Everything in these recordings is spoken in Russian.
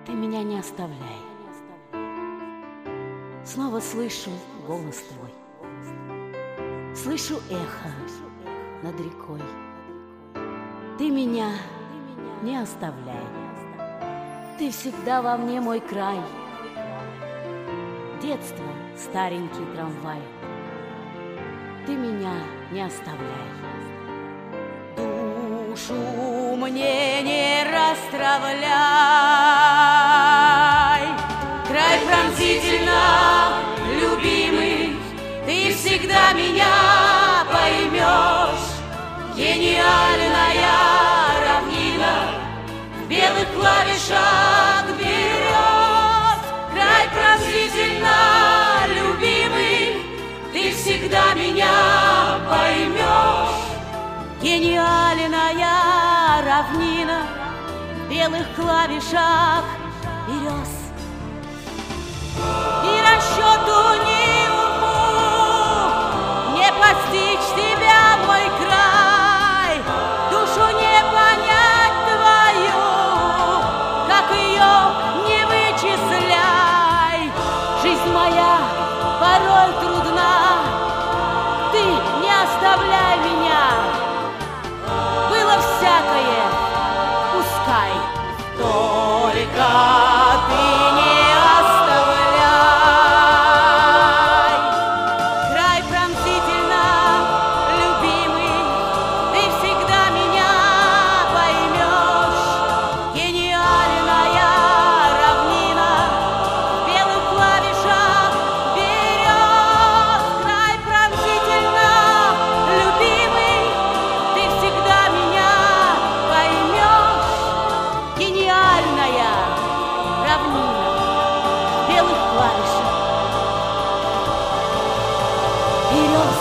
ты меня не оставляй. Снова слышу голос твой, слышу эхо над рекой. Ты меня не оставляй, ты всегда во мне мой край. Детство, старенький трамвай, ты меня не оставляй. Душу мне не расстравляй, край пронзительно любимый, ты всегда меня поймешь. Гениальная равнина в белых клавишах берет. Край пронзительно любимый, ты всегда меня поймешь. Гениальная равнина в белых клавишах берез. И расчету ни уму не постичь тебя, мой край, душу не понять твою, как ее не вычисляй. Жизнь моя порой трудна, ты не оставляй меня. Было всякое, пускай, только ты не оставляй. Край пронзительно любимый, ты всегда меня поймешь. Гениальная равнина в белых клавишах берез. Край пронзительно любимый, ты всегда меня поймешь. Гениальная равнина в белых клавишах берез.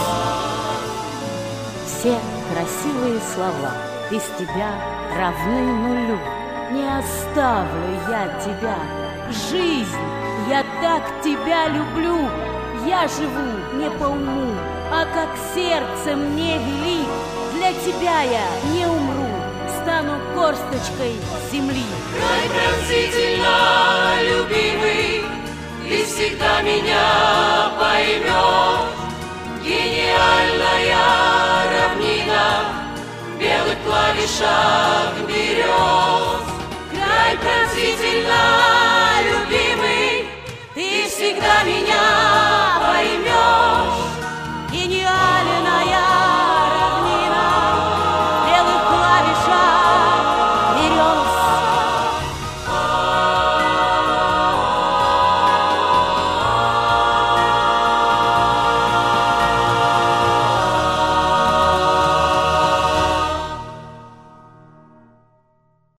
Все красивые слова без тебя равны нулю. Не оставлю я тебя, жизнь, я так тебя люблю. Я живу не по уму, а как сердце мне велит. Для тебя я не умру, стану горсточкой земли. Край пронзительно любимый, ты всегда меня поймешь. Гениальная равнина в белых клавишах берез. Край пронзительно любимый, ты всегда меня